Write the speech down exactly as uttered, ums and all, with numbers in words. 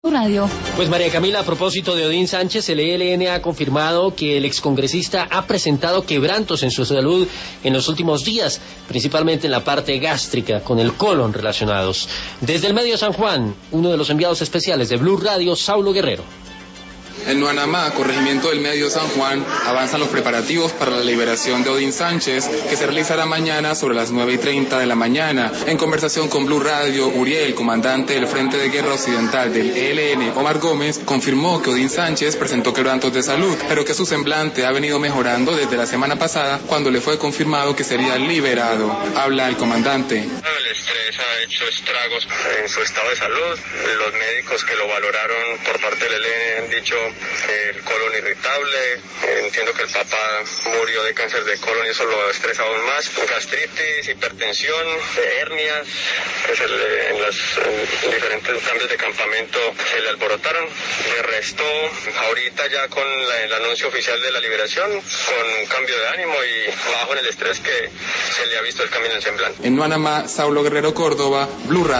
Radio. Pues María Camila, a propósito de Odín Sánchez, el E L N ha confirmado que el excongresista ha presentado quebrantos en su salud en los últimos días, principalmente en la parte gástrica, con el colon relacionados. Desde el medio San Juan, uno de los enviados especiales de Blue Radio, Saulo Guerrero. En Nuanamá, corregimiento del Medio San Juan, avanzan los preparativos para la liberación de Odín Sánchez, que se realizará mañana sobre las nueve y treinta de la mañana. En conversación con Blue Radio, Uriel, comandante del Frente de Guerra Occidental del E L N, Omar Gómez, confirmó que Odín Sánchez presentó quebrantos de salud, pero que su semblante ha venido mejorando desde la semana pasada, cuando le fue confirmado que sería liberado. Habla el comandante. El estrés ha hecho estragos en su estado de salud. Los médicos que lo valoraron por parte del E L N han dicho el colon irritable, entiendo que el papá murió de cáncer de colon y eso lo estresa aún más, gastritis, hipertensión, hernias, que se le, en los en diferentes cambios de campamento se le alborotaron. Le restó ahorita ya con la, el anuncio oficial de la liberación, con un cambio de ánimo y bajo en el estrés que se le ha visto el cambio en el semblante. En Nuanamá, Saulo Guerrero, Córdoba, Blue Radio.